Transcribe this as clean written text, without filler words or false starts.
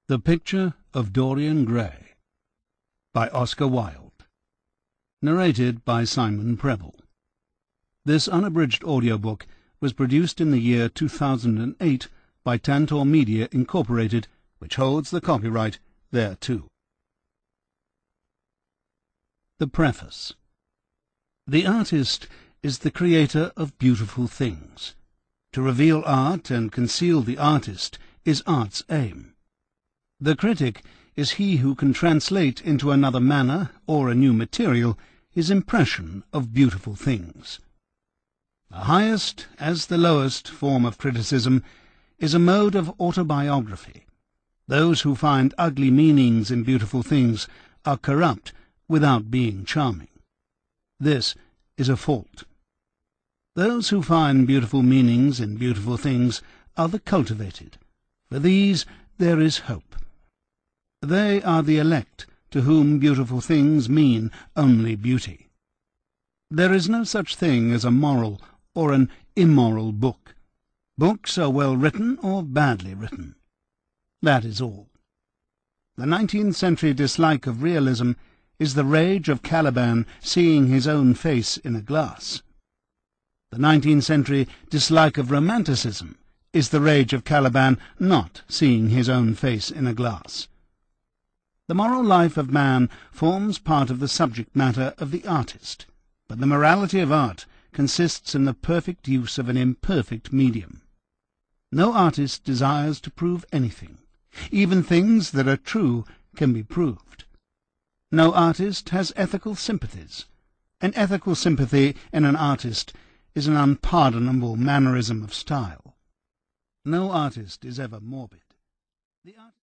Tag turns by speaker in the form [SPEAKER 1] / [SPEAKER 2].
[SPEAKER 1] The Picture of Dorian Gray by Oscar Wilde. Narrated by Simon Preble. This unabridged audiobook was produced in the year 2008 by Tantor Media Incorporated, which holds the copyright thereto. The Preface. The artist is the creator of beautiful things. To reveal art and conceal the artist is art's aim. The critic is he who can translate into another manner or a new material his impression of beautiful things. The highest, as the lowest, form of criticism is a mode of autobiography. Those who find ugly meanings in beautiful things are corrupt without being charming. This is a fault. Those who find beautiful meanings in beautiful things are the cultivated. For these there is hope. They are the elect, to whom beautiful things mean only beauty. There is no such thing as a moral or an immoral book. Books are well written or badly written. That is all. The 19th century dislike of realism is the rage of Caliban seeing his own face in a glass. The 19th century dislike of romanticism is the rage of Caliban not seeing his own face in a glass. The moral life of man forms part of the subject matter of the artist, but the morality of art consists in the perfect use of an imperfect medium. No artist desires to prove anything. Even things that are true can be proved. No artist has ethical sympathies. An ethical sympathy in an artist is an unpardonable mannerism of style. No artist is ever morbid.